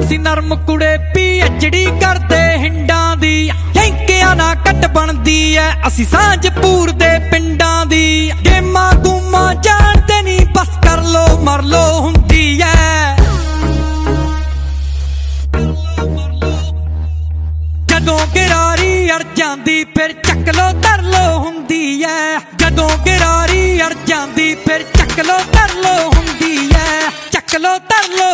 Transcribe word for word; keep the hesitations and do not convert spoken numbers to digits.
ਅਸੀਂ ਨਰਮ ਕੁੜੇ ਪੀ ਐਚ ਡੀ ਕਰਦੇ ਹਿੰਡਾਂ ਦੀ ਟੈਂਕਿਆਂ ਨਾਲ ਕੱਟ ਬਣਦੀ ਐ ਅਸੀਂ ਸਾਂਝਪੁਰ ਦੇ ਪਿੰਡਾਂ ਦੀ ਗੇਮਾਂ ਗੂਮਾਂ ਜਾਣਦੇ ਨੀ ਬਸ ਕਰ ਲੋ ਮਰ ਲੋ ਹੁੰਦੀ ਐ ਜਦੋਂ ਗਿਰਾਰੀ ਅੜ ਜਾਂਦੀ ਫਿਰ ਚੱਕ ਲੋ ਧਰ ਲੋ ਹੁੰਦੀ ਐ ਜਦੋਂ ਗਿਰਾਰੀ ਅੜ ਜਾਂਦੀ ਫਿਰ ਚੱਕ ਲੋ ਧਰ ਲੋ ਹੁੰਦੀ ਐ ਚੱਕ ਲੋ ਧਰ ਲੋ